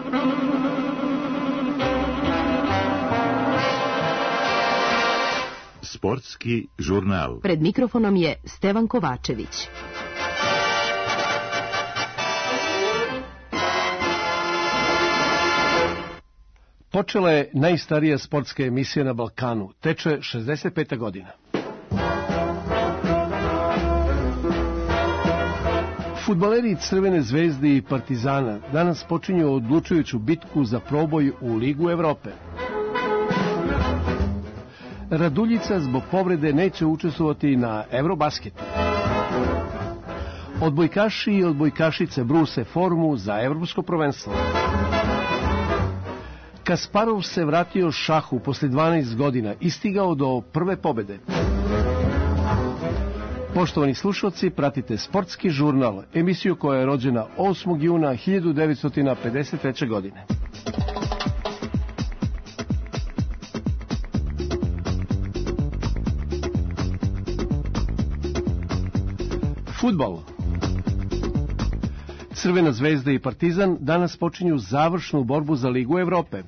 Sportski žurnal. Pred mikrofonom je Stevan Kovačević. Počela je najstarija sportska emisija na Balkanu. Teče 65. godina. Fudbaleri Crvene zvezde i Partizana danas počinju odlučujuću bitku za proboj u Ligu Evrope. Raduljica zbog povrede neće učestvovati na Eurobasketu. Odbojkaši i odbojkašice bruse formu za evropsko prvenstvo. Kasparov se vratio šahu posle 12 godina i stigao do prve pobede. Poštovani slušalci, pratite Sportski žurnal, emisiju koja je rođena 8. juna 1953. godine. Fudbal. Crvena zvezda i Partizan danas počinju završnu borbu za Ligu Evrope.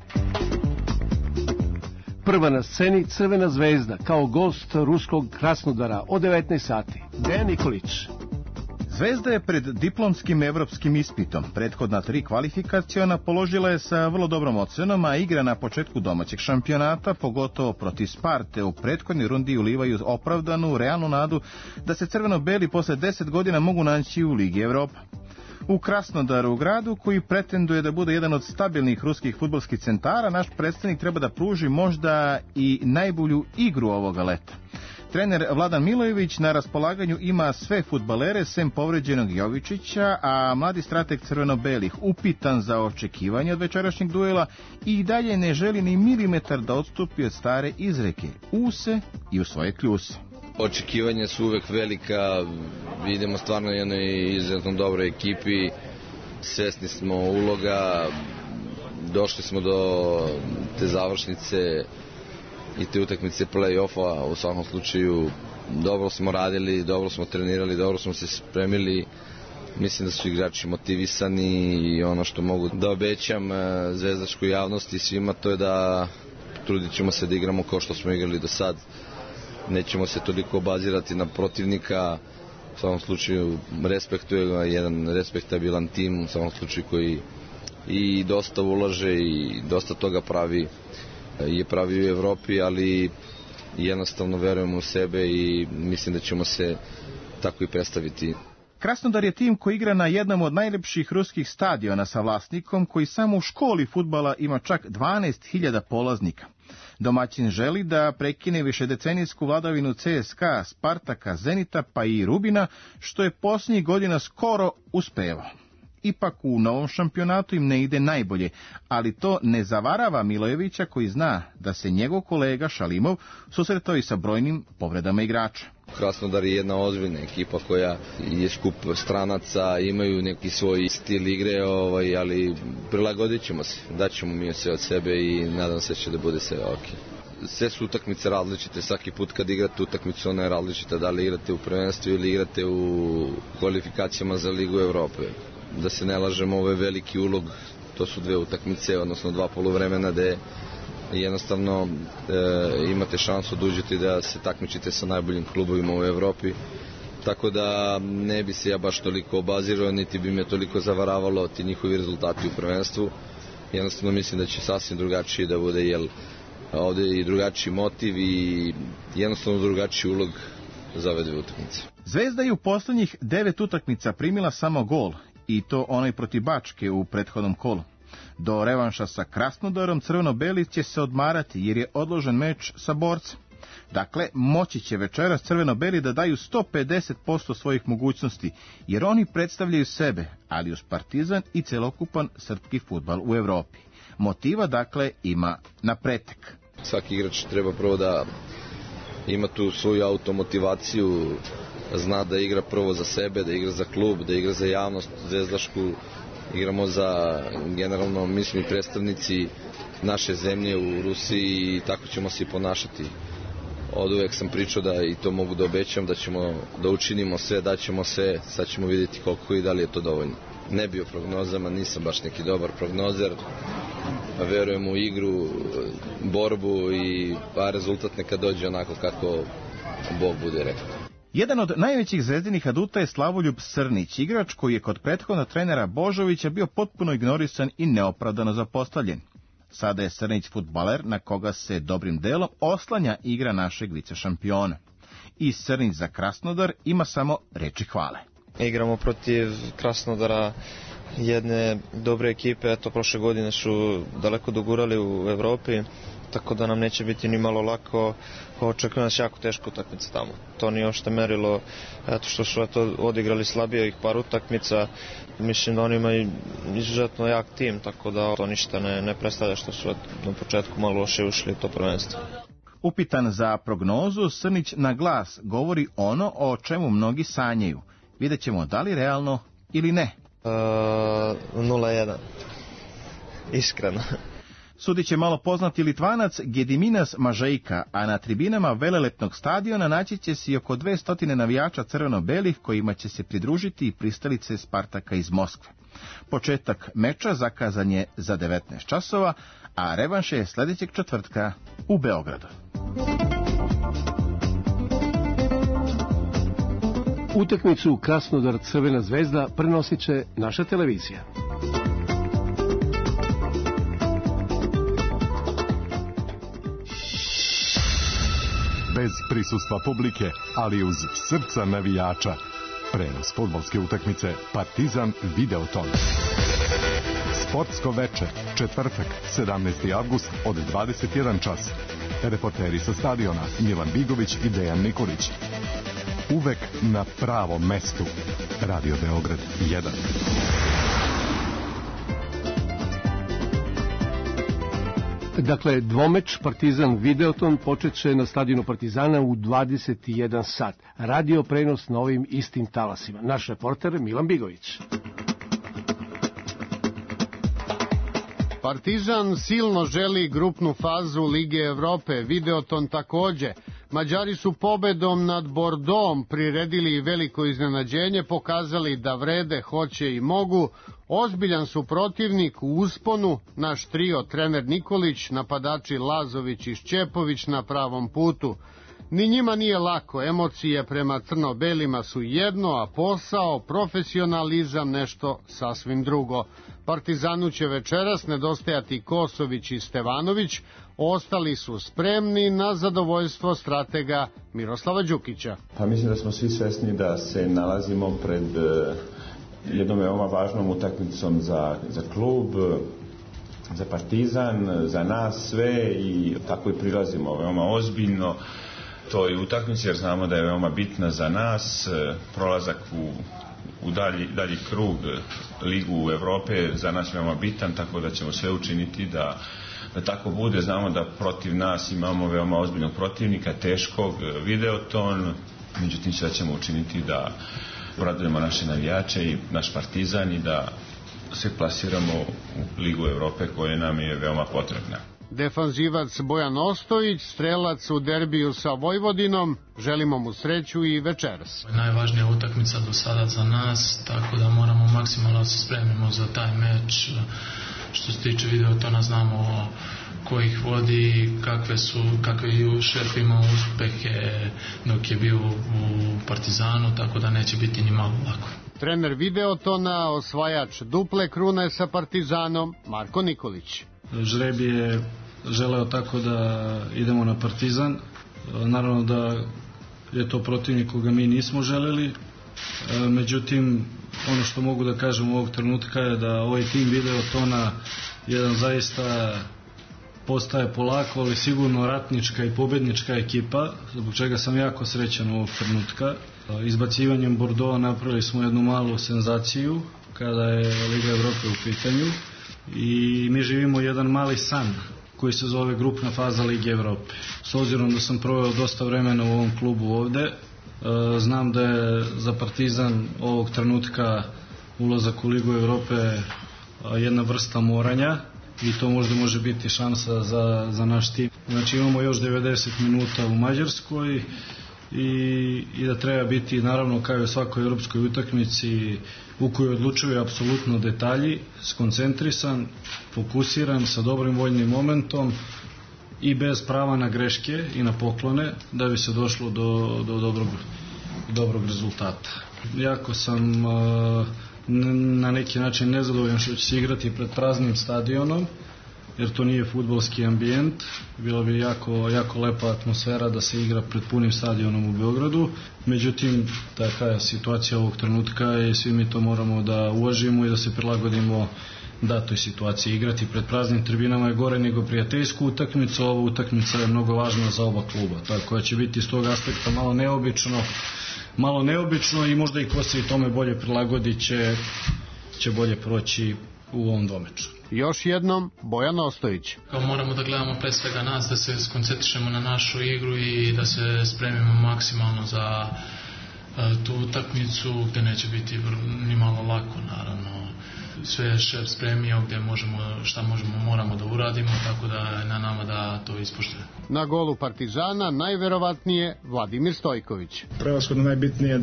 Prva na sceni Crvena zvezda kao gost ruskog Krasnodara od 19 sati. Dejan Nikolić. Zvezda je pred diplomskim evropskim ispitom. Prethodna 3 kvalifikaciona položila je sa vrlo dobrom ocenom, a igra na početku domaćeg šampionata, pogotovo protiv Sparte, u prethodnoj rundi ulivaju opravdanu, realnu nadu da se crveno-beli posle 10 godina mogu naći u Ligi Evropa. U Krasnodaru, gradu koji pretenduje da bude jedan od stabilnih ruskih fudbalskih centara, naš predstavnik treba da pruži možda i najbolju igru ovoga leta. Trener Vladan Milojević na raspolaganju ima sve fudbalere sem povređenog Jovičića, a mladi strateg crveno-belih, upitan za očekivanje od večerašnjeg duela, i dalje ne želi ni milimetar da odstupi od stare izreke: u se i u svoje kljuse. Očekivanja su uvek velika, vidimo stvarno jednoj izuzetno dobroj ekipi, svesni smo uloga, došli smo do te završnice i te utakmice play-offa. U svakom slučaju dobro smo radili, dobro smo trenirali, dobro smo se spremili. Mislim da su igrači motivisani i ono što mogu da obećam zvezdačkoj javnosti svima, to je da trudit ćemo se da igramo kao što smo igrali do sad. Nećemo se toliko obazirati na protivnika. U svakom slučaju respektuje ga jedan respektabilan tim, u svakom slučaju koji i dosta ulaže i dosta toga pravi u Evropi, ali jednostavno verujemo u sebe i mislim da ćemo se tako i predstaviti. Krasnodar je tim koji igra na jednom od najlepših ruskih stadiona sa vlasnikom koji samo u školi fudbala ima čak 12.000 polaznika. Domaćin želi da prekine višedecenijsku vladavinu CSKA, Spartaka, Zenita pa i Rubina, što je posljednjih godina skoro uspevao. Ipak u novom šampionatu im ne ide najbolje, ali to ne zavarava Milojevića koji zna da se njegov kolega Šalimov susretao i sa brojnim povredama igrača. Krasnodar je jedna ozbiljna ekipa koja je skup stranaca, imaju neki svoj stil igre, ali prilagodit ćemo se, daćemo mi sve od sebe i nadam se će da bude sve ok. Sve su utakmice različite, svaki put kad igrate utakmicu ona je različita, da li igrate u prvenstvu ili igrate u kvalifikacijama za Ligu Evrope. Da se ne lažemo, ovo je veliki ulog, to su 2 utakmice, odnosno 2 poluvremena gde jednostavno imate šansu da uđete i da se takmičite sa najboljim klubovima u Evropi, tako da ne bi se ja baš toliko obazirao, niti bi me toliko zavaravalo ti njihovi rezultati u prvenstvu. Jednostavno mislim da će sasvim drugačiji da bude, jer ovde je i drugačiji motiv i jednostavno drugačiji ulog za ove 2 utakmice. Zvezda je u poslednjih 9 utakmica primila samo gol, i to onaj protiv Bačke u prethodnom kolu. Do revanša sa Krasnodarom crveno-beli će se odmarati jer je odložen meč sa Borcem. Dakle, moći će večeras crveno-beli da daju 150% svojih mogućnosti, jer oni predstavljaju sebe, ali uz Partizan i celokupan srpski fudbal u Evropi. Motiva, dakle, ima na pretek. Svaki igrač treba prvo da ima tu svoju automotivaciju, zna da igra prvo za sebe, da igra za klub, da igra za javnost zvezdašku, igramo za, generalno, mi smo i predstavnici naše zemlje u Rusiji i tako ćemo se i ponašati. Od uvek sam pričao da i to mogu da obećam, da ćemo da učinimo sve, daćemo sve, sad ćemo vidjeti koliko i da li je to dovoljno. ne bi o prognozama, nisam baš neki dobar prognozer, verujem u igru, borbu i rezultat neka dođe onako kako Bog bude rekao. Jedan od najvećih zvezdinih aduta je Slavoljub Srnić, igrač koji je kod prethodnog trenera Božovića bio potpuno ignorisan i neopravdano zapostavljen. Sada je Srnić fudbaler na koga se dobrim delom oslanja igra našeg vicešampiona. I Srnić za Krasnodar ima samo reči hvale. Igramo protiv Krasnodara, jedne dobre ekipe, eto prošle godine su daleko dogurali u Evropi, tako da nam neće biti ni malo lako, očekuje nas jako teško utakmica tamo. To nije uopšte merilo, eto što su odigrali slabije par utakmica, mislim da oni imaju izuzetno jak tim, tako da to ništa ne predstavlja što su na početku malo loše ušli to prvenstvo. Upitan za prognozu, Srnić na glas govori ono o čemu mnogi sanjaju. Vidjet ćemo da li realno ili ne. 0-1. Iskreno. Sudit će malo poznati Litvanac Gediminas Mažejka, a na tribinama velelepnog stadiona naći će se i oko 200 navijača crveno-belih kojima će se pridružiti i pristalice Spartaka iz Moskve. Početak meča zakazan je za 19 časova, a revanš je sljedećeg četvrtka u Beogradu. Utakmicu Krasnodar Crvena zvezda prenosit će naša televizija. Bez prisustva publike, ali uz srca navijača. Prenos fudbalske utakmice Partizan Videoton. Sportsko veče, četvrtak, 17. avgust od 21 čas. Reporteri sa stadiona Milan Bigović i Dejan Nikolić. Uvek na pravom mestu. Radio Beograd 1. Dakle, dvomeč Partizan Videoton počet će na stadionu Partizana u 21 sat. Radio prenos na ovim istim talasima. Naš reporter Milan Bigović. Partizan silno želi grupnu fazu Lige Evrope, Videoton takođe. Mađari su pobedom nad Bordom priredili veliko iznenađenje, pokazali da vrede, hoće i mogu. Ozbiljan su protivnik u usponu, naš trio, trener Nikolić, napadači Lazović i Šćepović na pravom putu. Ni njima nije lako, emocije prema crno-belima su jedno, a posao, profesionalizam nešto sasvim drugo. Partizanu će večeras nedostajati Kosović i Stevanović, ostali su spremni na zadovoljstvo stratega Miroslava Đukića. Pa mislim da smo svi svesni da se nalazimo pred jednom veoma važnom utakmicom za klub, za Partizan, za nas sve i tako i prilazimo veoma ozbiljno toj utakmici jer znamo da je veoma bitna za nas, prolazak u dalji krug Ligu Evrope za nas veoma bitan, tako da ćemo sve učiniti da tako bude. Znamo da protiv nas imamo veoma ozbiljnog protivnika, teškog, Videoton, međutim sve ćemo učiniti da obradujemo naše navijače i naš Partizan i da se plasiramo u Ligu Evrope koja nam je veoma potrebna. Defanzivac Bojan Ostojić, strelac u derbiju sa Vojvodinom, želimo mu sreću i večeras. Najvažnija utakmica do sada za nas, tako da moramo maksimalno se spremimo za taj meč. Što se tiče Videotona, znamo ko ih vodi, kakve šef ima uspehe dok je bio u Partizanu, tako da neće biti ni malo lako. Trener Videotona, osvajač duple krune sa Partizanom, Marko Nikolić. Žreb je želeo tako da idemo na Partizan. Naravno da je to protivnik koga mi nismo želeli. Međutim, ono što mogu da kažem ovog trenutka je da ovaj tim Videotona jedan zaista postaje polako, ali sigurno ratnička i pobednička ekipa, zbog čega sam jako srećan ovog trenutka. Izbacivanjem Bordeauxa napravili smo jednu malu senzaciju kada je Liga Evrope u pitanju i mi živimo jedan mali san koji se zove grupna faza Lige Evrope. S obzirom da sam proveo dosta vremena u ovom klubu ovde, znam da je za Partizan ovog trenutka ulazak u Ligu Evrope jedna vrsta moranja i to možda može biti šansa za naš tim. Znači imamo još 90 minuta u Mađarskoj, i da treba biti, naravno, kao i u svakoj europskoj utakmici u kojoj odlučuju apsolutno detalji, skoncentrisan, fokusiran, sa dobrim voljnim momentom i bez prava na greške i na poklone, da bi se došlo do dobrog rezultata. Jako sam na neki način nezadovoljan što će se igrati pred praznim stadionom, jer to nije fudbalski ambijent. Bilo bi jako lepa atmosfera da se igra pred punim stadionom u Beogradu. Međutim, takva je situacija ovog trenutka i svi mi to moramo da uvažimo i da se prilagodimo datoj situaciji. Igrati pred praznim tribinama je gore nego prijateljsku utakmicu. Ova utakmica je mnogo važna za oba kluba, tako da će biti s tog aspekta malo neobično i možda i ko se i tome bolje prilagodit će bolje proći u ovom dvomeču. Još jednom, Bojan Ostojić. Moramo da gledamo pre svega nas, da se skoncentrišemo na našu igru i da se spremimo maksimalno za tu utakmicu gde neće biti ni malo lako, naravno. Sve je šef spremio gde moramo da uradimo, tako da je na nama da to ispoštujemo. Na golu Partizana najverovatnije Vladimir Stojković. Prevashodno najbitnije je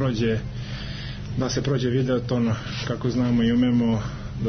da se prođe Videoton, kako znamo i umemo,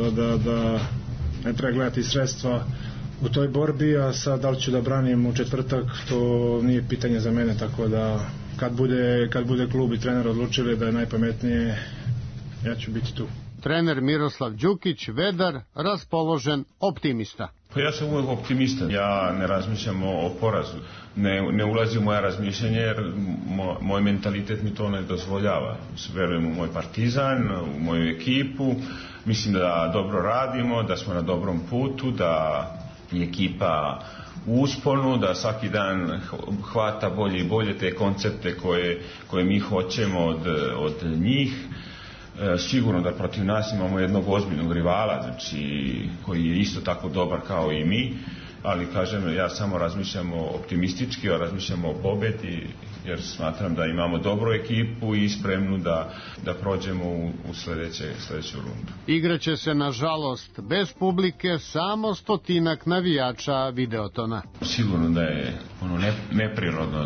da ne treba gledati sredstva u toj borbi, a sad da li ću da branim u četvrtak, to nije pitanje za mene, tako da kad bude klub i trener odlučili da je najpametnije, ja ću biti tu. Trener Miroslav Đukić, vedar, raspoložen, optimista. Pa ja sam uvijek optimista. Ja ne razmišljam o porazu. Ne ulazi u moja razmišljanje jer moj mentalitet mi to ne dozvoljava. Verujem u moj Partizan, u moju ekipu. Mislim da dobro radimo, da smo na dobrom putu, da je ekipa u usponu, da svaki dan hvata bolje i bolje te koncepte koje mi hoćemo od njih. Sigurno da protiv nas imamo jednog ozbiljnog rivala, znači, koji je isto tako dobar kao i mi, ali kažem, ja samo razmišljam optimistički, razmišljam o pobedi, jer smatram da imamo dobru ekipu i spremnu da prođemo u sledeću rundu. Igraće se, nažalost, bez publike, samo 100 navijača Videotona. Sigurno da je neprirodno,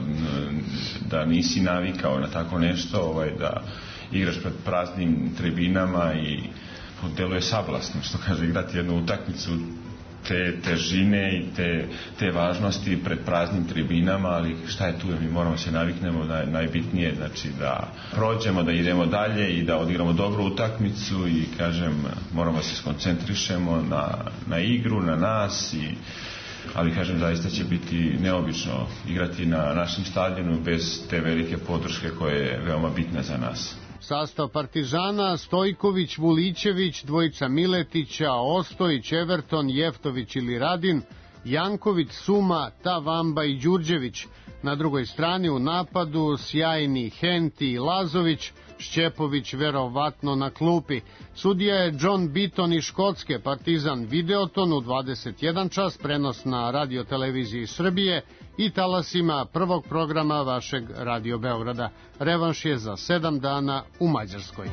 da nisi navikao na tako nešto, da igraš pred praznim tribinama i deluje sablasno, što kaže, igrati jednu utakmicu te težine i te važnosti pred praznim tribinama, ali šta je tu, mi moramo se naviknemo da je najbitnije, znači da prođemo, da idemo dalje i da odigramo dobru utakmicu i kažem, moramo se skoncentrišemo na igru, na nas ali kažem, zaista će biti neobično igrati na našem stadionu bez te velike podrške koja je veoma bitna za nas. Sastav Partizana: Stojković, Vulićević, dvojica Miletića, Ostojić, Everton, Jeftović ili Radin, Janković, Suma, Tavamba i Đurđević. Na drugoj strani u napadu sjajni Henti i Lazović, Šćepović verovatno na klupi. Sudija je John Beaton iz Škotske. Partizan Videoton u 21 čas, prenos na radioteleviziji Srbije i talasima prvog programa vašeg Radio Beograda. Revanš je za 7 dana u Mađarskoj.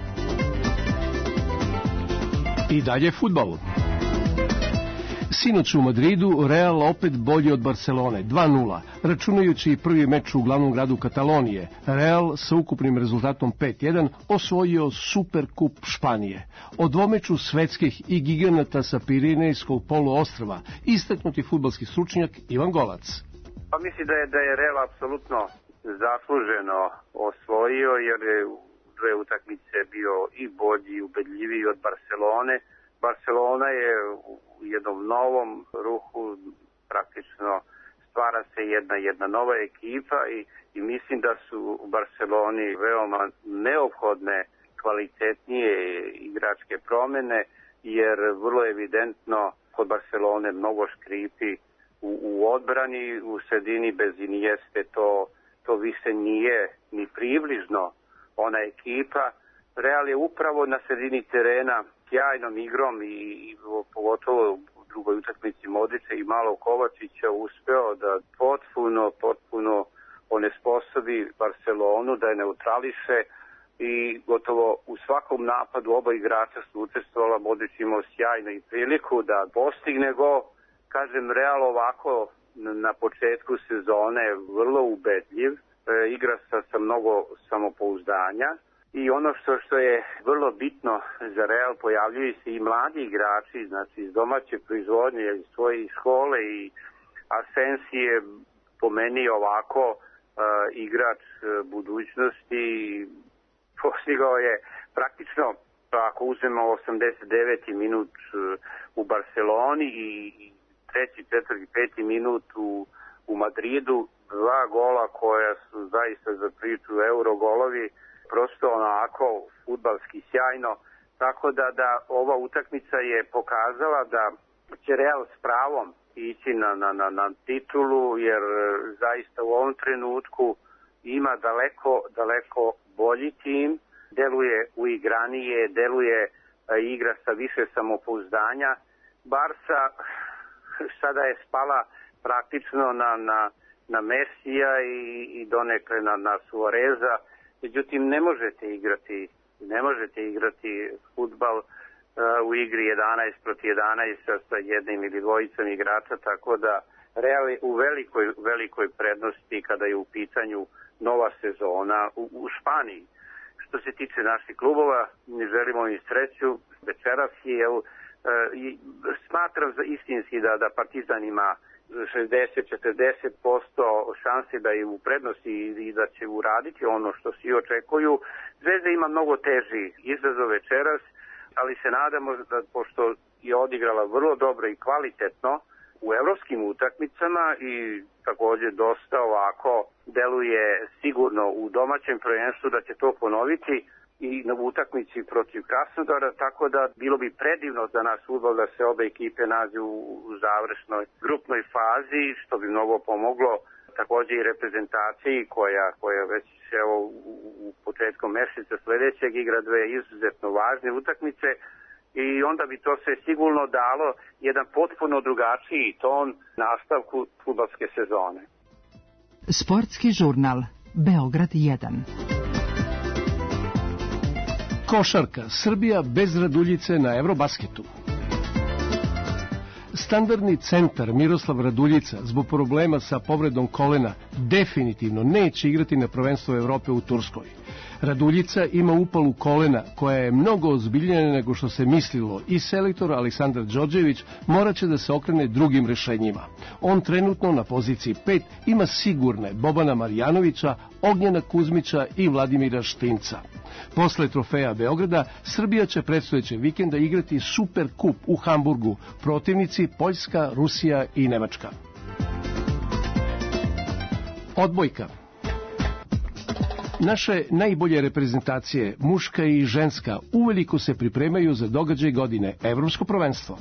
I dalje fudbal. Sinoć u Madridu Real opet bolji od Barcelone, 2:0, računajući prvi meč u glavnom gradu Katalonije. Real sa ukupnim rezultatom 5:1 osvojio Superkup Španije. O dvomeču svetskih i giganata sa Pirinejskog poluostrva istaknuti fudbalski stručnjak Ivan Golac. Pa mislim da je Real apsolutno zasluženo osvojio, jer je u dve utakmice bio i bolji i ubedljiviji od Barcelone. Barcelona je u jednom novom ruhu, praktično stvara se jedna nova ekipa i mislim da su u Barceloni veoma neophodne kvalitetnije igračke promene, jer vrlo evidentno kod Barcelone mnogo škripi u odbrani, u sredini bez Inieste to više nije ni približno ona ekipa. Real je upravo na sredini terena sjajnom igrom i pogotovo u drugoj utakmici Modrića i malo Kovačića uspeo da potpuno onesposobi Barcelonu, da je neutrališe i gotovo u svakom napadu oba igrača su učestvovala. Modrić imao sjajnu i priliku da postigne gol. Kažem, Real ovako na početku sezone je vrlo ubedljiv. igra sa mnogo samopouzdanja. I ono što je vrlo bitno za Real, pojavljuju se i mladi igrači, znači iz domaće proizvodnje, iz svoje škole, i Asensi je po meni ovako igrač budućnosti. Postigao je praktično, ako uzmemo 89. minut u Barceloni i 3., 4., 5. minut u Madridu, 2 gola koja su zaista za priču Eurogolovi, prosto onako fudbalski sjajno, tako da ova utakmica je pokazala da će Real s pravom ići na titulu, jer zaista u ovom trenutku ima daleko bolji tim, deluje uigranije, deluje igra sa više samopouzdanja. Barsa sada je spala praktično na Mesija i donekle na Suareza. Međutim, ne možete igrati fudbal u igri 11 proti 11 sa jednim ili dvojicom igrača, tako da Real je u velikoj prednosti kada je u pitanju nova sezona u Španiji. Što se tiče naših klubova, ne želimo im sreću večeras, smatram za istinski da Partizan ima 60-40% šanse da je u prednosti i da će uraditi ono što svi očekuju. Zvezda ima mnogo teži izazov večeras, ali se nadamo da, pošto je odigrala vrlo dobro i kvalitetno u evropskim utakmicama i također dosta ovako deluje sigurno u domaćem prvenstvu, da će to ponoviti i na utakmici protiv Krasnodara, tako da bilo bi predivno za nas fudbal da se obe ekipe nađu u završnoj grupnoj fazi, što bi mnogo pomoglo također i reprezentaciji koja već evo u početkom mjeseca sljedećeg igra 2 izuzetno važne utakmice, i onda bi to se sigurno dalo jedan potpuno drugačiji ton nastavku fudbalske sezone. Sportski žurnal Beograd 1. Košarka. Srbija bez Raduljice na Eurobasketu. Standardni centar Miroslav Raduljica zbog problema sa povredom kolena definitivno neće igrati na prvenstvo Evrope u Turskoj. Raduljica ima upalu kolena koja je mnogo ozbiljnija nego što se mislilo i selektor Aleksandar Đorđević morat će da se okrene drugim rešenjima. On trenutno na poziciji 5 ima sigurne Bobana Marjanovića, Ognjena Kuzmića i Vladimira Štinca. Posle trofeja Beograda, Srbija će predstojeće vikenda igrati Super kup u Hamburgu, protivnici Poljska, Rusija i Nemačka. Odbojka. Naše najbolje reprezentacije, muška i ženska, uveliko se pripremaju za događaj godine, Evropsko prvenstvo.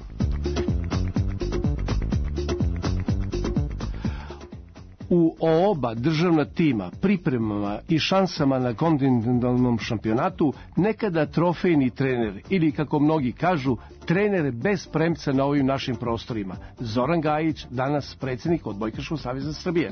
U oba državna tima, pripremama i šansama na kontinentalnom šampionatu nekada trofejni trener ili, kako mnogi kažu, trener bez premca na ovim našim prostorima, Zoran Gajić, danas predsjednik Odbojkaškog saveza Srbije.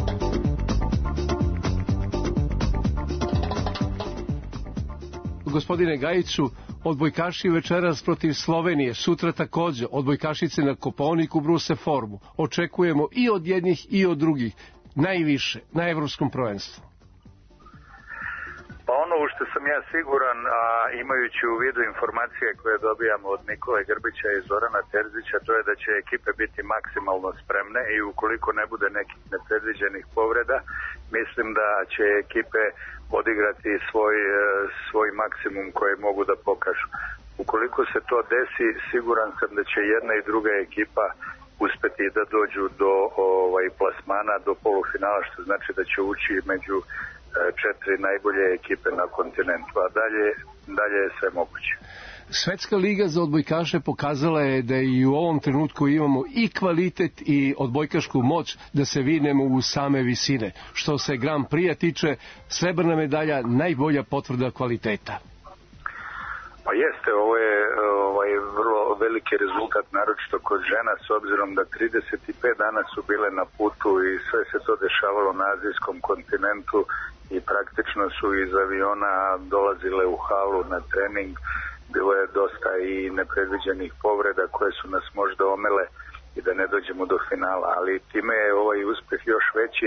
Gospodine Gajiću, odbojkaši večeras protiv Slovenije, sutra također, odbojkašice na Kopaoniku bruse formu. Očekujemo i od jednih i od drugih najviše na Evropskom prvenstvu. Pa ono u što sam ja siguran, a imajući u vidu informacije koje dobijamo od Nikole Grbića i Zorana Terzića, to je da će ekipe biti maksimalno spremne i ukoliko ne bude nekih nepredviđenih povreda, mislim da će ekipe odigrati svoj maksimum koji mogu da pokažu. Ukoliko se to desi, siguran sam da će jedna i druga ekipa uspeti da dođu do plasmana, do polufinala, što znači da će ući među 4 najbolje ekipe na kontinentu, a dalje je sve moguće. Svetska liga za odbojkaše pokazala je da i u ovom trenutku imamo i kvalitet i odbojkašku moć da se vinemo u same visine. Što se Grand Prix-a tiče, srebrna medalja najbolja potvrda kvaliteta. Pa jeste, ovo je vrlo veliki rezultat, naročito kod žena, s obzirom da 35 dana su bile na putu i sve se to dešavalo na azijskom kontinentu i praktično su iz aviona dolazile u halu na trening. Bilo je dosta i nepredviđenih povreda koje su nas možda omele i da ne dođemo do finala, ali time je ovaj uspjeh još veći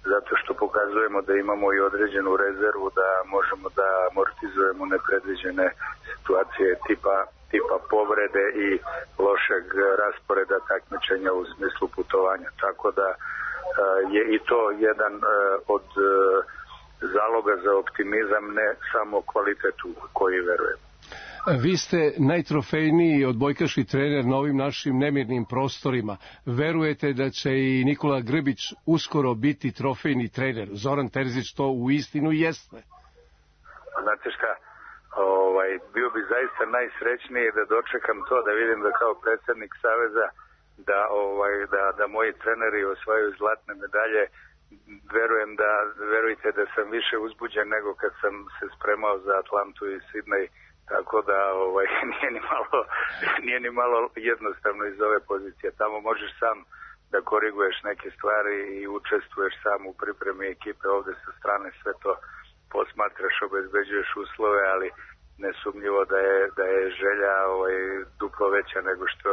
zato što pokazujemo da imamo i određenu rezervu, da možemo da amortizujemo nepredviđene situacije tipa povrede i lošeg rasporeda takmičenja u smislu putovanja. Tako da je i to jedan od zaloga za optimizam, ne samo kvalitetu koji verujemo. Vi ste najtrofejniji odbojkaš i trener na ovim našim nemirnim prostorima. Verujete da će i Nikola Grbić uskoro biti trofejni trener? Zoran Terzić to u istinu jeste. Znate šta, bio bi zaista najsrećniji da dočekam to, da vidim da kao predsjednik Saveza da moji treneri osvajaju zlatne medalje. Verujte da sam više uzbuđen nego kad sam se spremao za Atlantu i Sidney. Tako da nije ni malo jednostavno iz ove pozicije. Tamo možeš sam da koriguješ neke stvari i učestvuješ sam u pripremi ekipe. Ovde sa strane sve to posmatraš, obezbeđuješ uslove, ali nesumnjivo da je želja duplo veća nego što,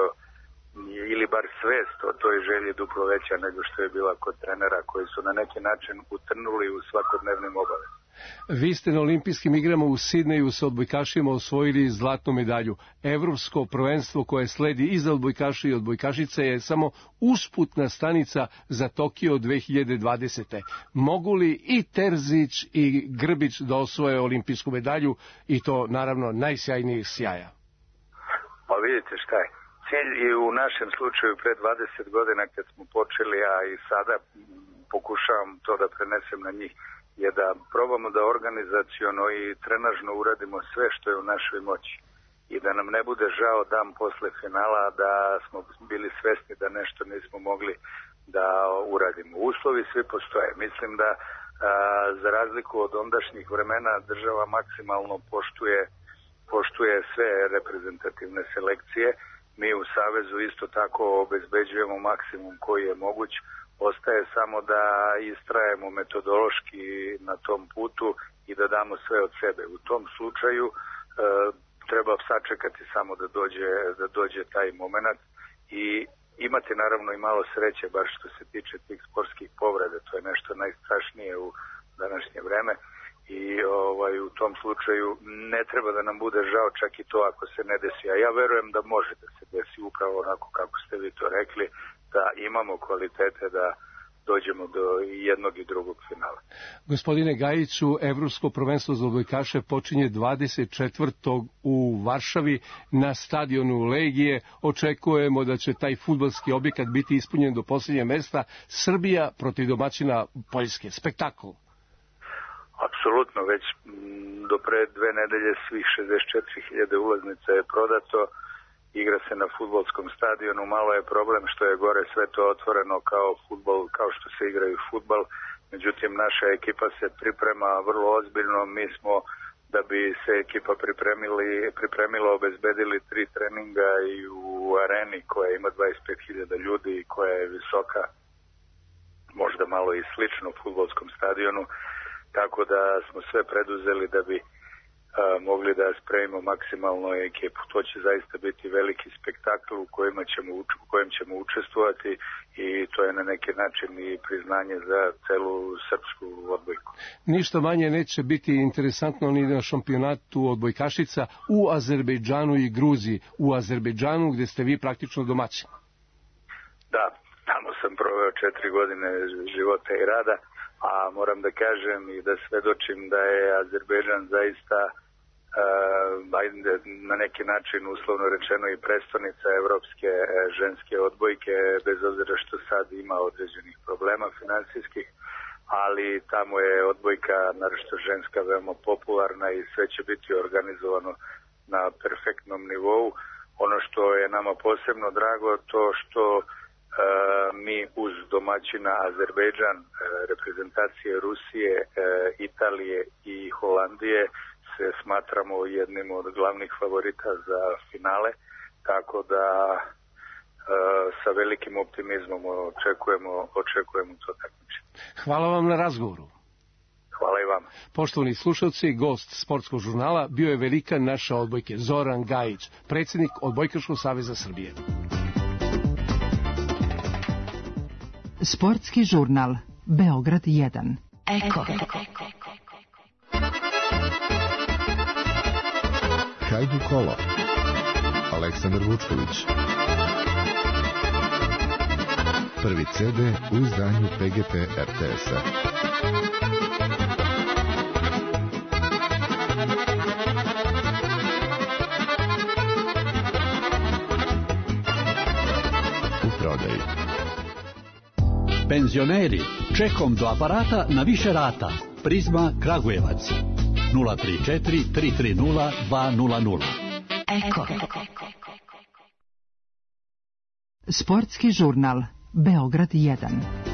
ili bar svest o toj želji duplo veća nego što je bila kod trenera koji su na neki način utrnuli u svakodnevnim obavezama. Vi ste na olimpijskim igrama u Sidneju sa odbojkašima osvojili zlatnu medalju. Evropsko prvenstvo koje sledi iza odbojkaša i odbojkašice je samo usputna stanica za Tokio 2020. Mogu li i Terzić i Grbić da osvoje olimpijsku medalju i to naravno najsjajnijih sjaja? Pa vidite šta je. Cilj i u našem slučaju pre 20 godina kad smo počeli, a i sada pokušavam to da prenesem na njih, je da probamo da organizaciono i trenažno uradimo sve što je u našoj moći i da nam ne bude žao dan posle finala da smo bili svesni da nešto nismo mogli da uradimo. Uslovi svi postoje. Mislim da za razliku od ondašnjih vremena država maksimalno poštuje sve reprezentativne selekcije. Mi u Savezu isto tako obezbeđujemo maksimum koji je moguć. Ostaje samo da istrajemo metodološki na tom putu i da damo sve od sebe. U tom slučaju treba sačekati samo da dođe taj moment i imati naravno i malo sreće, bar što se tiče tih sportskih povreda. To je nešto najstrašnije u današnje vreme i u tom slučaju ne treba da nam bude žao čak i to ako se ne desi. A ja verujem da može da se desi upravo onako kako ste vi to rekli, da imamo kvalitete da dođemo do jednog i drugog finala. Gospodine Gajiću, Evropsko prvenstvo za odbojkaše počinje 24. u Varšavi na stadionu Legije. Očekujemo da će taj fudbalski objekat biti ispunjen do posljednje mesta. Srbija protiv domaćina Poljske. Spektakl. Apsolutno, već do pre 2 nedelje svih 64.000 ulaznica je prodato. Igra se na fudbalskom stadionu, malo je problem što je gore sve to otvoreno kao fudbal, kao što se igraju fudbal. Međutim, naša ekipa se priprema vrlo ozbiljno. Mi smo, da bi se ekipa pripremila, obezbedili 3 treninga i u areni koja ima 25.000 ljudi i koja je visoka, možda malo i slično fudbalskom stadionu. Tako da smo sve preduzeli da bi mogli da spremimo maksimalno ekipu. To će zaista biti veliki spektakl u kojem ćemo učestvovati i to je na neki način i priznanje za celu srpsku odbojku. Ništa manje neće biti interesantno ni na šampionatu odbojkašica u Azerbejdžanu i Gruziji. U Azerbejdžanu gde ste vi praktično domaćin. Da, tamo sam proveo 4 godine života i rada, a moram da kažem i da svedočim da je Azerbejdžan zaista na neki način uslovno rečeno i prestonica evropske ženske odbojke, bez obzira što sad ima određenih problema finansijskih, ali tamo je odbojka, naročito ženska, veoma popularna i sve će biti organizovano na perfektnom nivou. Ono što je nama posebno drago, to što mi uz domaćina Azerbejdžan, reprezentacije Rusije, Italije i Holandije se smatramo jednim od glavnih favorita za finale, tako da sa velikim optimizmom očekujemo to takmičenje. Hvala vam na razgovoru. Hvala i vama. Poštovani slušalci, gost sportskog žurnala bio je velikan naše odbojke Zoran Gajić, predsjednik Odbojkaškog saveza Srbije. Sportski žurnal. Beograd 1. Eko. Hajdu kolo. Aleksandar Vučković. Prvi CD u izdanju PGP RTS-a. U prodaji. Penzioneri, čekom do aparata na više rata. Prizma Kragujevac. 034 330 200. Eko. Sportski žurnal Beograd 1.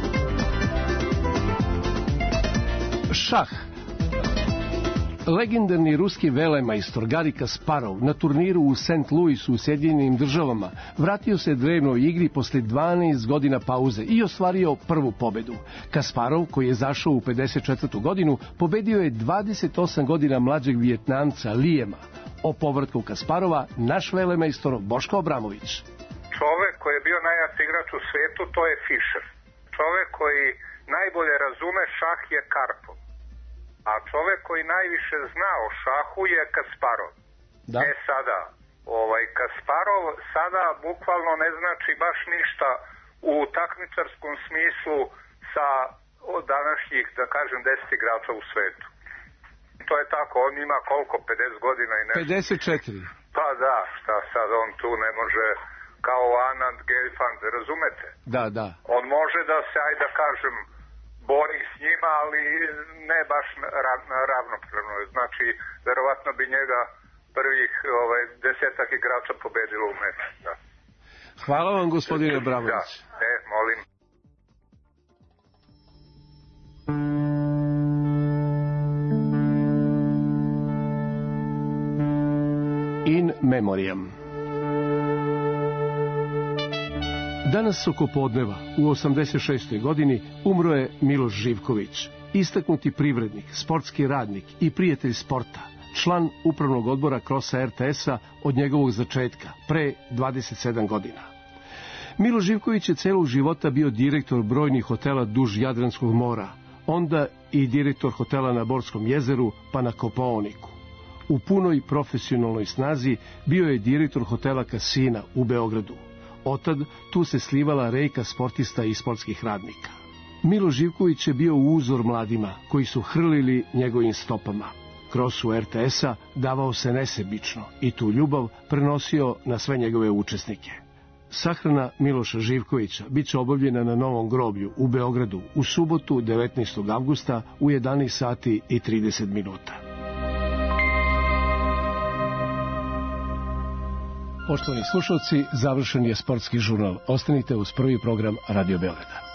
Šah. Legendarni ruski velemajstor Gari Kasparov na turniru u St. Louisu u Sjedinjenim Državama vratio se drevnoj igri posle 12 godina pauze i ostvario prvu pobedu. Kasparov, koji je zašao u 54. godinu, pobedio je 28 godina mlađeg Vijetnamca Lijema. O povratku Kasparova naš velemajstor Boško Obramović. Čovek koji je bio najjači igrač u svetu, to je Fischer. Čovek koji najbolje razume šah je Karpov. A čovek koji najviše zna o šahu je Kasparov. Da. Sada, Kasparov sada bukvalno ne znači baš ništa u takmičarskom smislu sa današnjih, da kažem, 10 igrača u svetu. To je tako, on ima koliko, 50 godina i nešto? 54. Pa da, šta sad, on tu ne može kao Anand Gelfand, razumete? Da, da. On može da se, ajde da kažem, bori s njima, ali ne baš ravnopravno. Znači, verovatno bi njega prvih 10 igrača pobedilo u meču. Da. Hvala vam, gospodine Abramović. Da, molim. In memoriam. Danas oko podneva, u 86. godini, umro je Miloš Živković, istaknuti privrednik, sportski radnik i prijatelj sporta, član upravnog odbora Krosa RTS-a od njegovog začetka, pre 27 godina. Miloš Živković je celog života bio direktor brojnih hotela duž Jadranskog mora, onda i direktor hotela na Borskom jezeru pa na Kopaoniku. U punoj profesionalnoj snazi bio je direktor hotela Kasina u Beogradu. Otad tu se slivala reka sportista i sportskih radnika. Miloš Živković je bio uzor mladima koji su hrlili njegovim stopama. Kroz RTS-a davao se nesebično i tu ljubav prenosio na sve njegove učesnike. Sahrana Miloša Živkovića biće obavljena na Novom groblju u Beogradu u subotu 19. avgusta u 11 sati i 30 minuta. Poštovani slušalci, završen je sportski žurnal. Ostanite uz prvi program Radio Beograda.